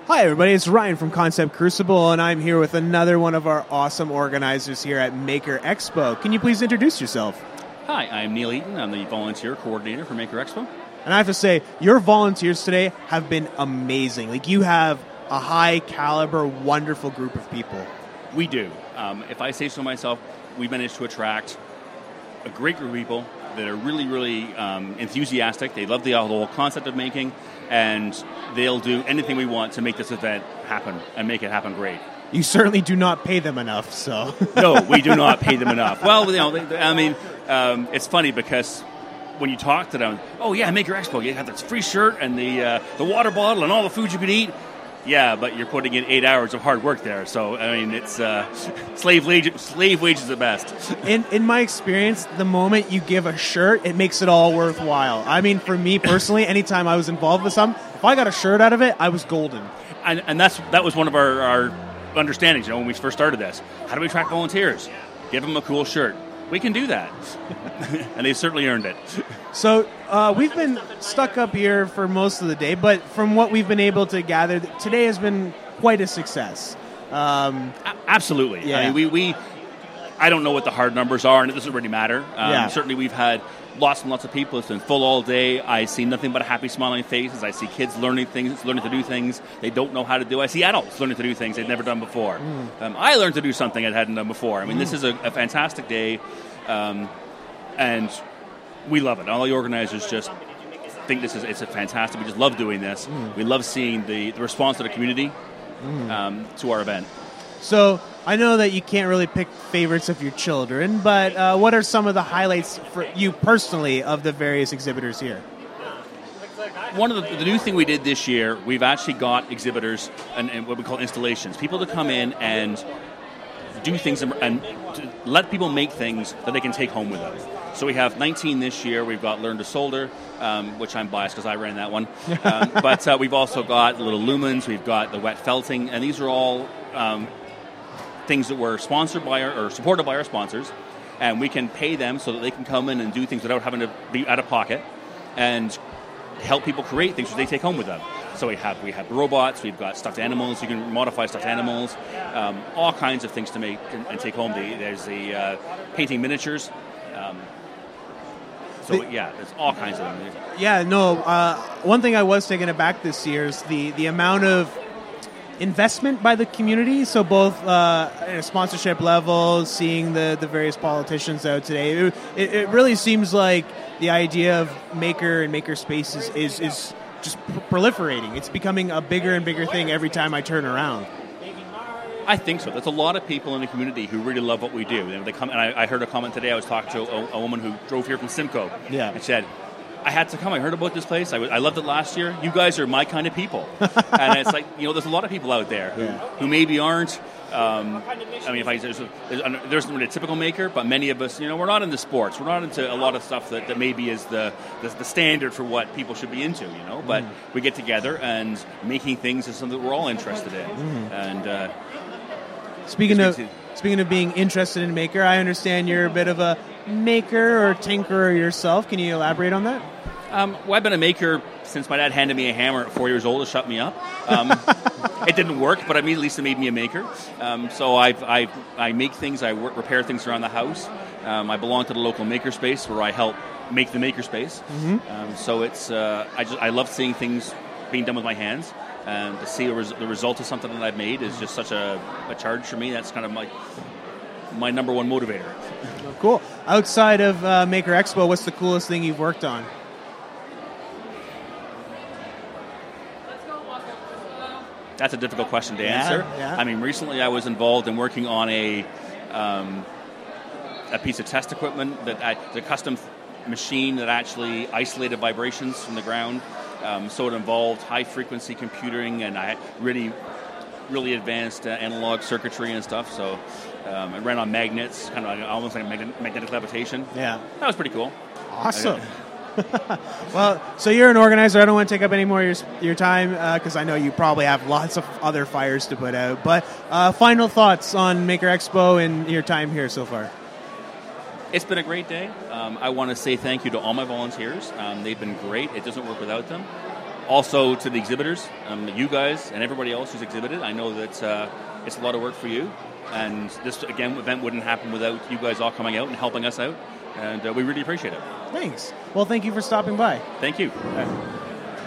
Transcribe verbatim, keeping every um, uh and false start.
Hi, everybody. It's Ryan from Concept Crucible, and I'm here with another one of our awesome organizers here at Maker Expo. Can you please introduce yourself? Hi, I'm Neil Eaton. I'm the volunteer coordinator for Maker Expo. And I have to say, your volunteers today have been amazing. Like, you have a high-caliber, wonderful group of people. We do. Um, if I say so myself, we've managed to attract a great group of people that are really, really um, enthusiastic. They love the whole concept of making, and they'll do anything we want to make this event happen and make it happen great. You certainly do not pay them enough, so... No, we do not pay them enough. Well, you know, they, I mean, um, it's funny because when you talk to them, oh yeah, Maker Expo, you have this free shirt and the uh, the water bottle and all the food you can eat. Yeah, but you're putting in eight hours of hard work there. So, I mean, it's uh, slave wage, slave wages at best. In in my experience, the moment you give a shirt, it makes it all worthwhile. I mean, for me personally, anytime I was involved with something, if I got a shirt out of it, I was golden. And, and that's that was one of our, our understandings, you know, when we first started this. How do we attract volunteers? Give them a cool shirt. We can do that. And they've certainly earned it. So uh, we've been stuck up here for most of the day, but from what we've been able to gather, today has been quite a success. Um, a- absolutely. Yeah. I mean, we, we, I don't know what the hard numbers are, and it doesn't really matter. Um, yeah. Certainly we've had lots and lots of people. It's been full all day. I see nothing but happy, smiling faces. I see kids learning things, learning to do things they don't know how to do. I see adults learning to do things they've never done before. Mm. Um, I learned to do something I hadn't done before. I mean, mm. this is a, a fantastic day, um, and we love it. All the organizers just think this is it's a fantastic. We just love doing this. Mm. We love seeing the, the response of the community mm. um, to our event. So I know that you can't really pick favorites of your children, but uh, what are some of the highlights for you personally of the various exhibitors here? One of the, the new thing we did this year, we've actually got exhibitors and, and what we call installations, people to come in and do things and, and to let people make things that they can take home with them. So we have nineteen this year. We've got Learn to Solder, um, which I'm biased because I ran that one. Um, but uh, we've also got Little Lumens. We've got the wet felting, and these are all um, things that were sponsored by our, or supported by our sponsors, and we can pay them so that they can come in and do things without having to be out of pocket, and help people create things that they take home with them. So we have we have robots, we've got stuffed animals. You can modify stuffed animals, um, all kinds of things to make and, and take home. The, there's the uh, painting miniatures. Um, so yeah, there's all kinds of them. Yeah, no. Uh, one thing I was taken aback this year is the the amount of investment by the community, so both uh, at a sponsorship level, seeing the, the various politicians out today, it, it, it really seems like the idea of maker and maker spaces is, is, is just proliferating. It's becoming a bigger and bigger thing every time I turn around. I think so. There's a lot of people in the community who really love what we do. You know, they come, and I, I heard a comment today. I was talking to a, a woman who drove here from Simcoe, yeah, and said, I had to come. I heard about this place. I, w- I loved it last year. You guys are my kind of people. And it's like, you know, there's a lot of people out there who, yeah. who maybe aren't. Um, I mean, if I, there's, a, there's not really a typical maker, but many of us, you know, we're not into sports. We're not into a lot of stuff that, that maybe is the, the the standard for what people should be into, you know. But mm. we get together, and making things is something that we're all interested in. Mm. And uh, speaking of speaking of being interested in maker, I understand you're a bit of a maker or tinkerer yourself. Can you elaborate on that? Um, well, I've been a maker since my dad handed me a hammer at four years old to shut me up. Um, it didn't work, but I mean, at least it made me a maker. Um, so I've, I I make things, I work, repair things around the house. Um, I belong to the local makerspace where I help make the makerspace. Mm-hmm. Um, so it's uh, I just I love seeing things being done with my hands, and to see the, res- the result of something that I've made is just such a, a charge for me. That's kind of my my number one motivator. Oh, cool. Outside of uh, Maker Expo, what's the coolest thing you've worked on? That's a difficult question to yeah, answer. Yeah. I mean, recently I was involved in working on a um, a piece of test equipment, that I, the custom machine that actually isolated vibrations from the ground. Um, so it involved high-frequency computing, and I really, really advanced uh, analog circuitry and stuff. So um, it ran on magnets, kind of like, almost like magnet- magnetic levitation. Yeah. That was pretty cool. Awesome. Well, so you're an organizer. I don't want to take up any more of your, your time because uh, I know you probably have lots of other fires to put out. But uh, final thoughts on Maker Expo and your time here so far? It's been a great day. Um, I want to say thank you to all my volunteers. Um, they've been great. It doesn't work without them. also to the exhibitors, um, you guys, and everybody else who's exhibited. I know that uh, it's a lot of work for you, and this again event wouldn't happen without you guys all coming out and helping us out, and uh, we really appreciate it. Thanks. Well, thank you for stopping by. Thank you.